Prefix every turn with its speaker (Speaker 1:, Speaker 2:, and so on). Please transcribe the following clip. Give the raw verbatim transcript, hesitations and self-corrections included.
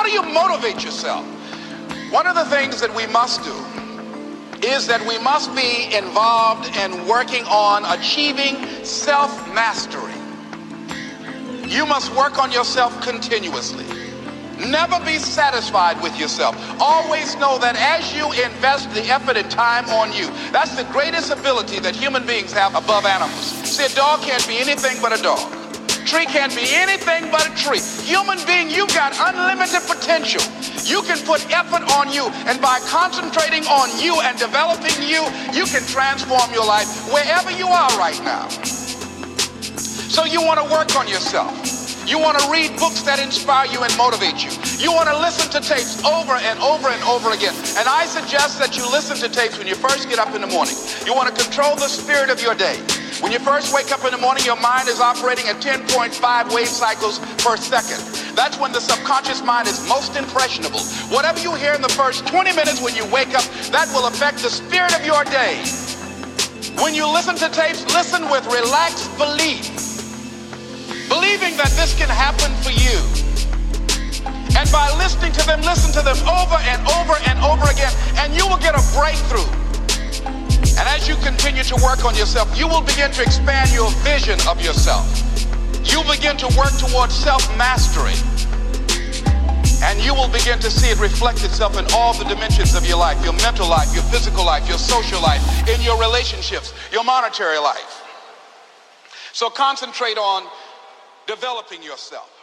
Speaker 1: do you motivate yourself? One of the things that we must do is that we must be involved in working on achieving self-mastery. You must work on yourself continuously. Never be satisfied with yourself. Always know that as you invest the effort and time on you, that's the greatest ability that human beings have above animals. See, a dog can't be anything but a dog. Tree can't be anything but a tree. Human being, you've got unlimited potential. You can put effort on you, and by concentrating on you and developing you, you can transform your life wherever you are right now. So you want to work on yourself. You want to read books that inspire you and motivate you. You want to listen to tapes over and over and over again. And I suggest that you listen to tapes when you first get up in the morning. You want to control the spirit of your day. When you first wake up in the morning, your mind is operating at ten point five wave cycles per second. That's when the subconscious mind is most impressionable. Whatever you hear in the first twenty minutes when you wake up, that will affect the spirit of your day. When you listen to tapes, listen with relaxed belief, believing that this can happen for you. And by listening to them, listen to them over and over and over again, and you will get a breakthrough. And as you continue to work on yourself, you will begin to expand your vision of yourself. You begin to work towards self-mastery. And you will begin to see it reflect itself in all the dimensions of your life, your mental life, your physical life, your social life, in your relationships, your monetary life. So concentrate on developing yourself.